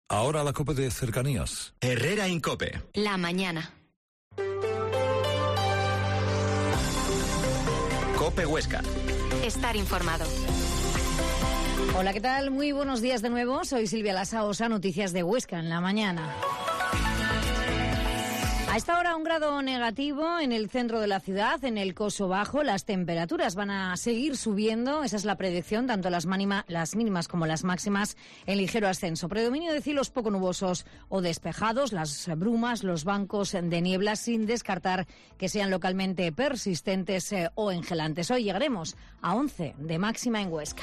Ahora la COPE de cercanías. Herrera Incope. La mañana. COPE Huesca. Estar informado. Hola, ¿qué tal? Muy buenos días de nuevo. Soy Silvia Lasaosa, noticias de Huesca en la mañana. A esta hora 1 grado negativo en el centro de la ciudad, en el Coso Bajo. Las temperaturas van a seguir subiendo, esa es la predicción, tanto las mínimas como las máximas en ligero ascenso. Predominio de cielos poco nubosos o despejados, las brumas, los bancos de niebla, sin descartar que sean localmente persistentes o engelantes. Hoy llegaremos a 11 de máxima en Huesca.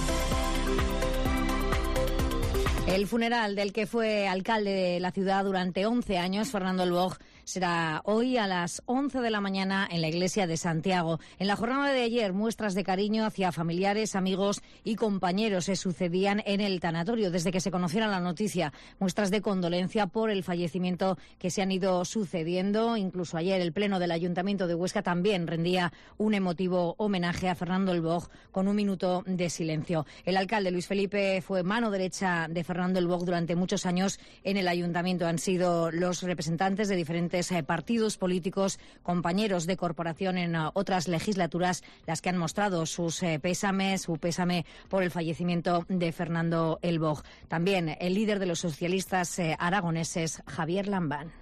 El funeral del que fue alcalde de la ciudad durante 11 años, Fernando el Boj, será hoy a las 11 de la mañana en la iglesia de Santiago. En la jornada de ayer, muestras de cariño hacia familiares, amigos y compañeros se sucedían en el tanatorio. Desde que se conociera la noticia, muestras de condolencia por el fallecimiento que se han ido sucediendo. Incluso ayer el Pleno del Ayuntamiento de Huesca también rendía un emotivo homenaje a Fernando el Boj con un minuto de silencio. El alcalde Luis Felipe fue mano derecha de Fernando el Boj durante muchos años en el ayuntamiento. Han sido los representantes de diferentes partidos políticos, compañeros de corporación en otras legislaturas, las que han mostrado su pésame por el fallecimiento de Fernando el Boj. También el líder de los socialistas aragoneses, Javier Lambán.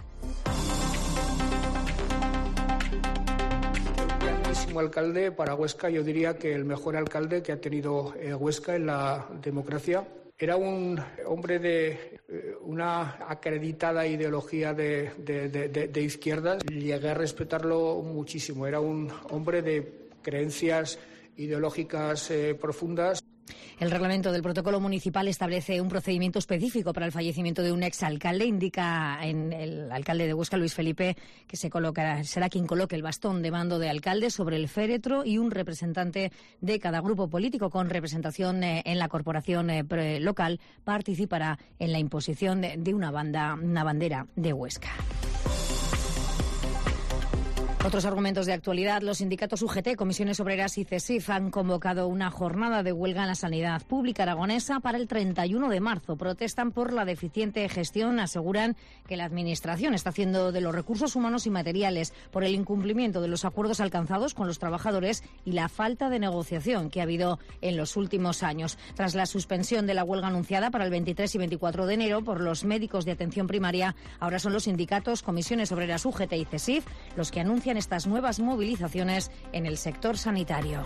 Grandísimo alcalde para Huesca, yo diría que el mejor alcalde que ha tenido Huesca en la democracia. Era un hombre de una acreditada ideología de izquierdas. Llegué a respetarlo muchísimo. Era un hombre de creencias ideológicas profundas. El reglamento del protocolo municipal establece un procedimiento específico para el fallecimiento de un exalcalde. Indica en el alcalde de Huesca, Luis Felipe, que será quien coloque el bastón de mando de alcalde sobre el féretro y un representante de cada grupo político con representación en la corporación local participará en la imposición de una bandera de Huesca. Otros argumentos de actualidad. Los sindicatos UGT, Comisiones Obreras y CESIF han convocado una jornada de huelga en la sanidad pública aragonesa para el 31 de marzo. Protestan por la deficiente gestión. Aseguran que la Administración está haciendo de los recursos humanos y materiales, por el incumplimiento de los acuerdos alcanzados con los trabajadores y la falta de negociación que ha habido en los últimos años. Tras la suspensión de la huelga anunciada para el 23 y 24 de enero por los médicos de atención primaria, ahora son los sindicatos, Comisiones Obreras, UGT y CESIF los que anuncian estas nuevas movilizaciones en el sector sanitario.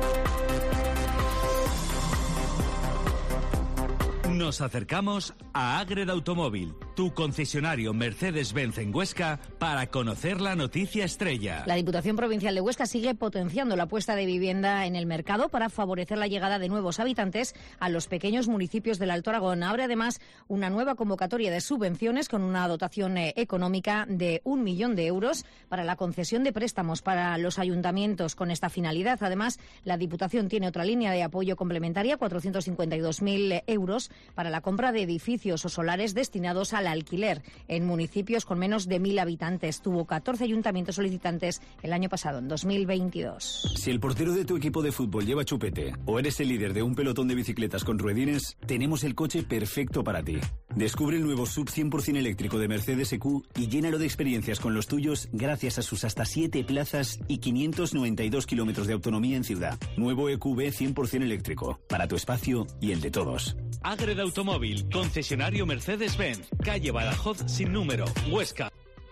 Nos acercamos a Ágreda Automóvil, tu concesionario Mercedes-Benz en Huesca, para conocer la noticia estrella. La Diputación Provincial de Huesca sigue potenciando la puesta de vivienda en el mercado para favorecer la llegada de nuevos habitantes a los pequeños municipios del Alto Aragón. Abre además una nueva convocatoria de subvenciones con una dotación económica de 1 millón de euros para la concesión de préstamos para los ayuntamientos con esta finalidad. Además, la Diputación tiene otra línea de apoyo complementaria, 452.000 euros, para la compra de edificios o solares destinados al alquiler en municipios con menos de 1.000 habitantes. Tuvo 14 ayuntamientos solicitantes el año pasado, en 2022. Si el portero de tu equipo de fútbol lleva chupete o eres el líder de un pelotón de bicicletas con ruedines, tenemos el coche perfecto para ti. Descubre el nuevo SUV 100% eléctrico de Mercedes EQ y llénalo de experiencias con los tuyos gracias a sus hasta 7 plazas y 592 kilómetros de autonomía en ciudad. Nuevo EQB 100% eléctrico, para tu espacio y el de todos. Ágreda Automóvil, concesionario Mercedes-Benz, calle Badajoz sin número, Huesca.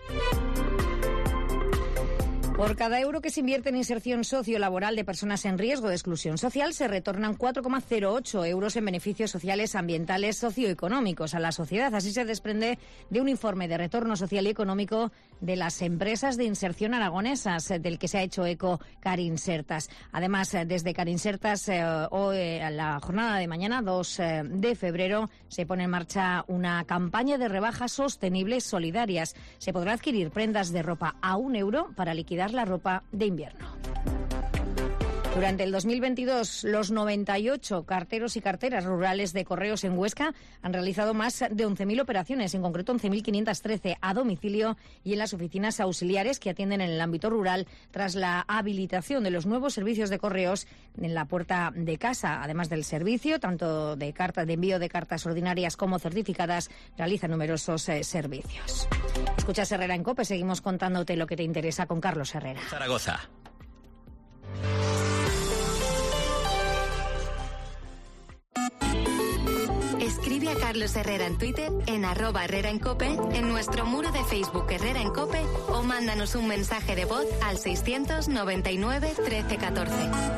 Por cada euro que se invierte en inserción sociolaboral de personas en riesgo de exclusión social, se retornan 4,08 euros en beneficios sociales, ambientales, socioeconómicos a la sociedad. Así se desprende de un informe de retorno social y económico de las empresas de inserción aragonesas, del que se ha hecho eco Carinsertas. Además, desde Carinsertas, hoy, a la jornada de mañana, 2 de febrero, se pone en marcha una campaña de rebajas sostenibles solidarias. Se podrá adquirir prendas de ropa a 1 euro para liquidar la ropa de invierno. Durante el 2022, los 98 carteros y carteras rurales de Correos en Huesca han realizado más de 11.000 operaciones, en concreto 11.513 a domicilio y en las oficinas auxiliares que atienden en el ámbito rural tras la habilitación de los nuevos servicios de correos en la puerta de casa. Además del servicio, tanto de envío de cartas ordinarias como certificadas, realiza numerosos servicios. Escuchas Herrera en COPE, seguimos contándote lo que te interesa con Carlos Herrera. Zaragoza. Escribe a Carlos Herrera en Twitter, en @Herrera en COPE, en nuestro muro de Facebook Herrera en COPE o mándanos un mensaje de voz al 699 1314.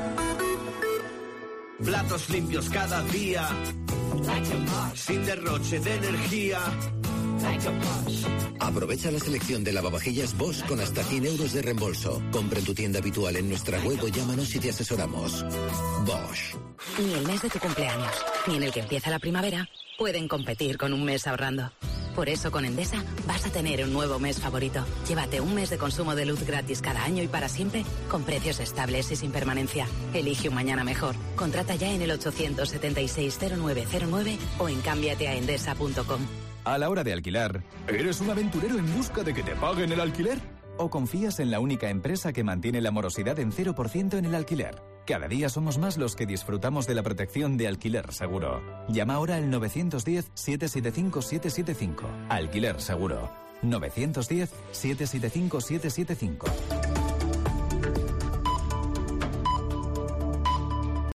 Platos limpios cada día, sin derroche de energía. Aprovecha la selección de lavavajillas Bosch con hasta 100 euros de reembolso. Compra en tu tienda habitual en nuestra web o llámanos y te asesoramos. Bosch. Ni el mes de tu cumpleaños, ni en el que empieza la primavera, pueden competir con un mes ahorrando. Por eso con Endesa vas a tener un nuevo mes favorito. Llévate un mes de consumo de luz gratis cada año y para siempre, con precios estables y sin permanencia. Elige un mañana mejor. Contrata ya en el 876-0909 o en cámbiateaendesa.com. A la hora de alquilar, ¿eres un aventurero en busca de que te paguen el alquiler? ¿O confías en la única empresa que mantiene la morosidad en 0% en el alquiler? Cada día somos más los que disfrutamos de la protección de Alquiler Seguro. Llama ahora al 910-775-775. Alquiler Seguro. 910-775-775.